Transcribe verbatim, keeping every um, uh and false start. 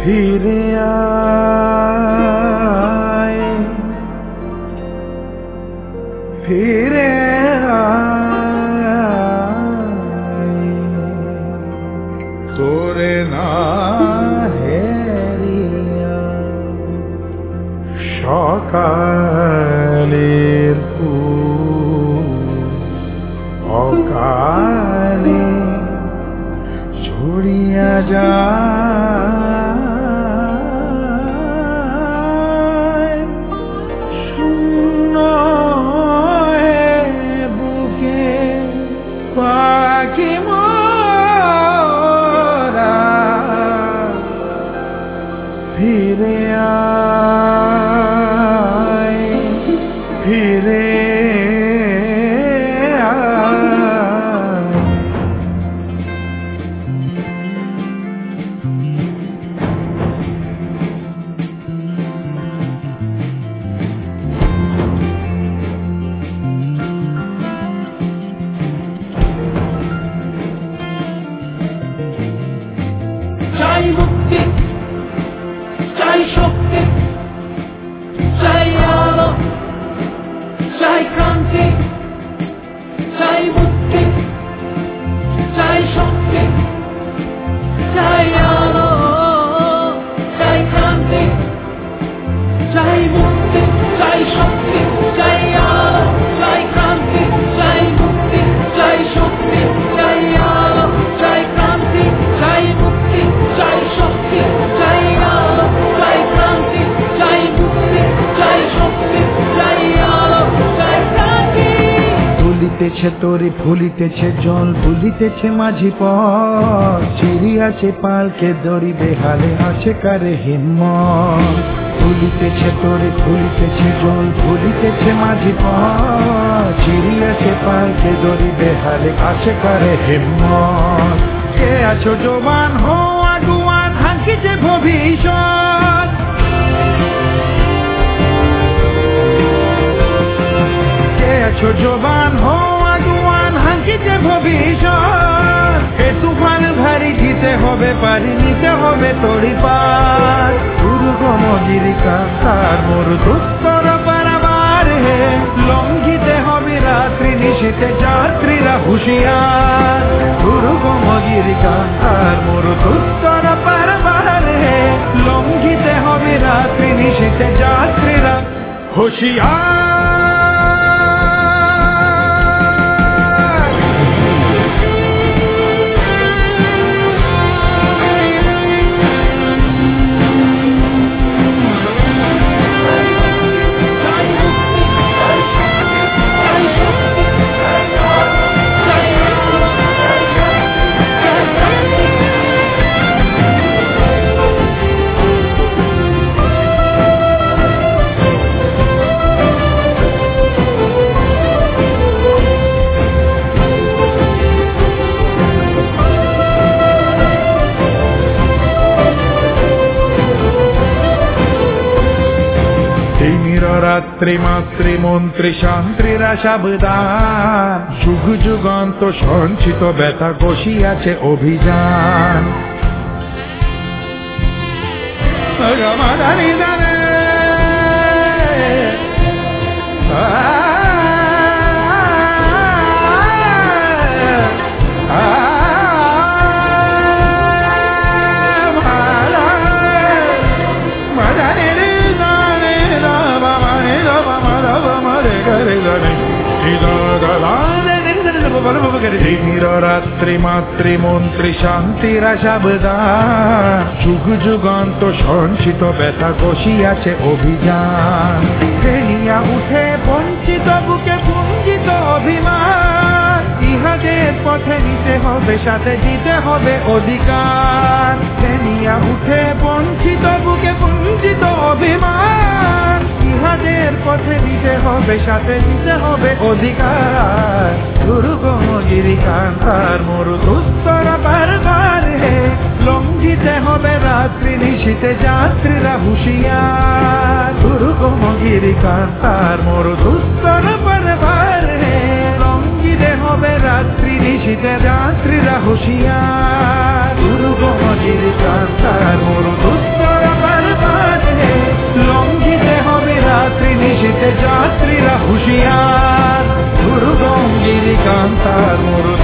ফিরে আয়, ফিরে আয়, তোরে না হেরিয়া সকালের ফুল অকালে ঝরিয়া যায়, শূন্য বুকে পাখি মরা ফিরে আয়, ফিরে চাই মুক্তি, চাই শক্তি, চাই আলো, চাই ক্রান্তি, চাই মুক্তি, চাই শক্তি, চাই আলো, চাই ক্রান্তি, চাই মুক্তি, চাই শক্তি, চাই আলো, চাই ক্রান্তি, চাই মুক্তি, চাই শক্তি, চাই আলো, চাই ক্রান্তি, চাই মুক্তি, চাই শক্তি, চাই আলো, চাই ক্রান্তি, চাই মুক্তি, চাই শক্তি, চাই আলো, চাই ক্রান্তি। তুলিতেছে তোরে ফুলিতেছে জল, তুলিতেছে মাঝি পথ, চিরিয়াছে পালকে দড়ি, বেহালে আছে কারে হিম্মত। তুলিতেছে তোরে ফুলিতেছে জল, ফুলিতেছে মাঝি পথ, চিরিয়াছে পালকে দড়ি, বেহালে আছে কারে হিম্মত। কে আছো জবান হো আগুয়ান, হাঁকিছে ভবিষ্যৎ। কে আছো জবান হো আগুয়ান, হাঁকিছে ভবিষ্যৎ। এ তুফান ভারী দিতে হবে পারি, নিতে হবে তড়ি পার। দুর্গম গিরিকান্তার মোর দুস্তর পারাবার হে, লঙ্ঘিতে হবে রাত্রি নিশীতে যাত্রীরা হুঁশিয়ার। দুর্গম গিরিকান্তার মোর দুস্তর পারাবার হে, লঙ্ঘিতে হবে রাত্রি নিশীতে যাত্রীরা হুঁশিয়ার। রাত্রি মাতৃ মন্ত্রী শান্ত্রীরা সাবধান, যুগ যুগান্ত সঞ্চিত ব্যথা কষিয়াছে অভিযান। রাত্রি মাতৃ মন্ত্রী শান্তিরা সাবধান, যুগ যুগান্ত সঞ্চিত ব্যথা কষিয়াছে অভিযান। ফেলিয়া উঠে বঞ্চিত বুকে পুঞ্জিত অভিমান, ইহাদের পথে নিতে হবে সাথে দিতে হবে অধিকার। ফেলিয়া উঠে বঞ্চিত বুকে পুঞ্জিত অভিমান, ইহাদের পথে নিতে হবে সাথে দিতে হবে অধিকার। দুর্গম গিরিকান্তার মোর দুস্তর বারবার হে, লঙ্ঘিতে হবে রাত্রি নিশীতে যাত্রীরা হুঁশিয়ার। দুর্গম গিরিকান্তার মোর দুস্তর বারবার হে, লঙ্ঘিতে হবে রাত্রি নিশীতে যাত্রীরা হুঁশিয়ার। দুর্গম গিরিকান্তার মোর দুস্তর হুঁশিয়ার দুর্গম গিরিকান্তার মরু